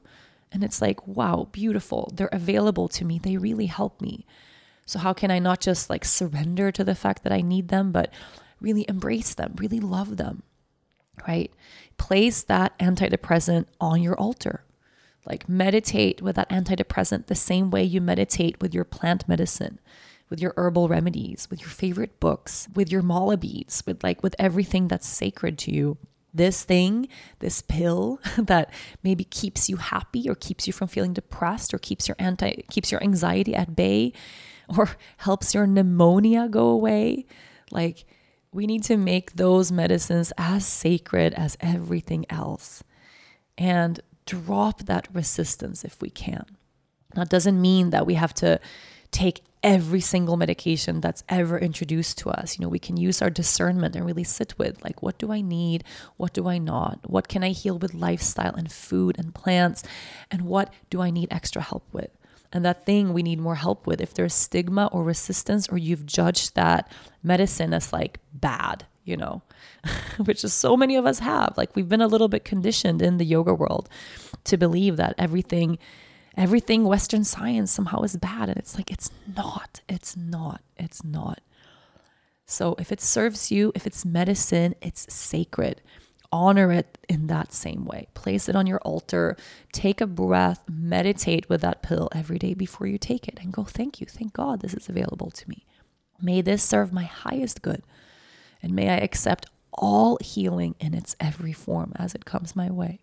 And it's like, wow, beautiful. They're available to me. They really help me. So how can I not just like surrender to the fact that I need them, but really embrace them, really love them, right? Place that antidepressant on your altar. Like meditate with that antidepressant the same way you meditate with your plant medicine, with your herbal remedies, with your favorite books, with your mala beads, with like with everything that's sacred to you. This thing, this pill that maybe keeps you happy or keeps you from feeling depressed or keeps your anti keeps your anxiety at bay or helps your pneumonia go away. Like we need to make those medicines as sacred as everything else and drop that resistance if we can. That doesn't mean that we have to take every single medication that's ever introduced to us. You know, we can use our discernment and really sit with like, what do I need? What do I not? What can I heal with lifestyle and food and plants? And what do I need extra help with? And that thing we need more help with, if there's stigma or resistance, or you've judged that medicine as like bad, you know, which is so many of us have. Like we've been a little bit conditioned in the yoga world to believe that everything, everything Western science somehow is bad. And it's like, it's not, it's not, it's not. So if it serves you, if it's medicine, it's sacred. Honor it in that same way. Place it on your altar. Take a breath. Meditate with that pill every day before you take it and go, thank you. Thank God this is available to me. May this serve my highest good. And may I accept all healing in its every form as it comes my way.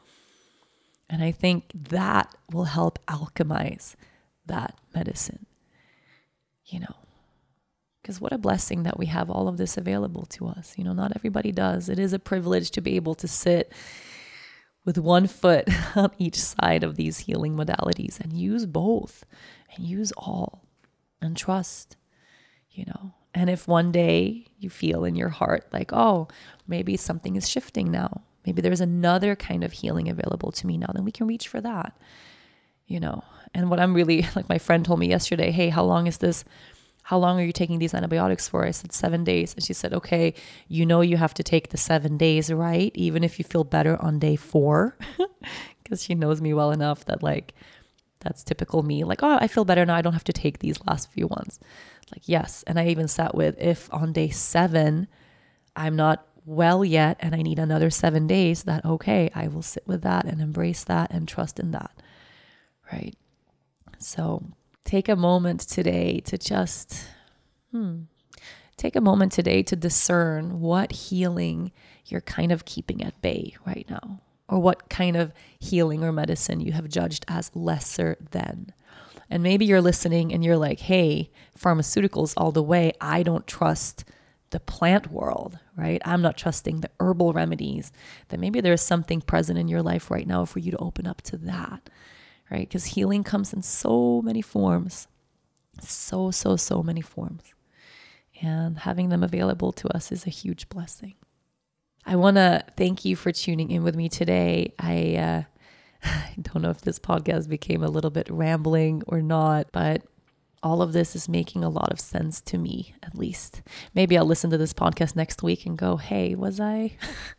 And I think that will help alchemize that medicine, you know, because what a blessing that we have all of this available to us. You know, not everybody does. It is a privilege to be able to sit with one foot on each side of these healing modalities and use both and use all and trust, you know. And if one day you feel in your heart like, oh, maybe something is shifting now, maybe there's another kind of healing available to me now, then we can reach for that, you know. And what I'm really, like my friend told me yesterday, hey, how long is this? How long are you taking these antibiotics for? I said, seven days. And she said, okay, you know you have to take the seven days, right? Even if you feel better on day four, because she knows me well enough that like, that's typical me. Like, oh, I feel better now. I don't have to take these last few ones. Like, yes. And I even sat with, if on day seven, I'm not well yet and I need another seven days, that okay, I will sit with that and embrace that and trust in that, right? So take a moment today to just, hmm, take a moment today to discern what healing you're kind of keeping at bay right now, or what kind of healing or medicine you have judged as lesser than. And maybe you're listening and you're like, hey, pharmaceuticals all the way. I don't trust the plant world, right? I'm not trusting the herbal remedies. Then maybe there's something present in your life right now for you to open up to that, right? Because healing comes in so many forms, so, so, so many forms. And having them available to us is a huge blessing. I want to thank you for tuning in with me today. I, uh, I don't know if this podcast became a little bit rambling or not, but all of this is making a lot of sense to me, at least. Maybe I'll listen to this podcast next week and go, hey, was I,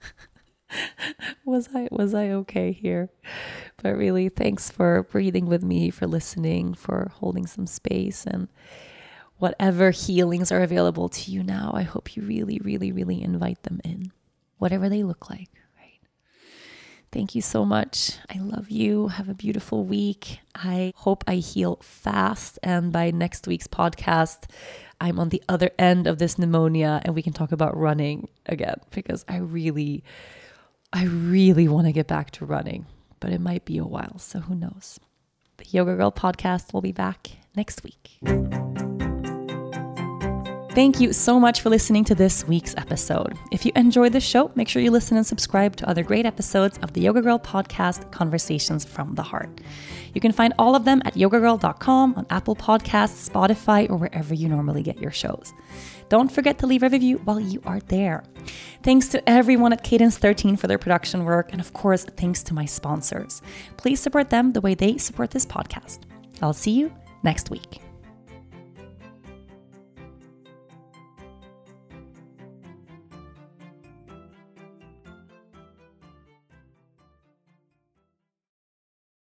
was I, was I okay here? But really, thanks for breathing with me, for listening, for holding some space, and whatever healings are available to you now, I hope you really, really, really invite them in, whatever they look like. Thank you so much. I love you. Have a beautiful week. I hope I heal fast. And by next week's podcast, I'm on the other end of this pneumonia and we can talk about running again, because I really, I really want to get back to running, but it might be a while. So who knows? The Yoga Girl podcast will be back next week. Thank you so much for listening to this week's episode. If you enjoyed the show, make sure you listen and subscribe to other great episodes of the Yoga Girl podcast, Conversations from the Heart. You can find all of them at yoga girl dot com, on Apple Podcasts, Spotify, or wherever you normally get your shows. Don't forget to leave a review while you are there. Thanks to everyone at Cadence thirteen for their production work, and of course, thanks to my sponsors. Please support them the way they support this podcast. I'll see you next week.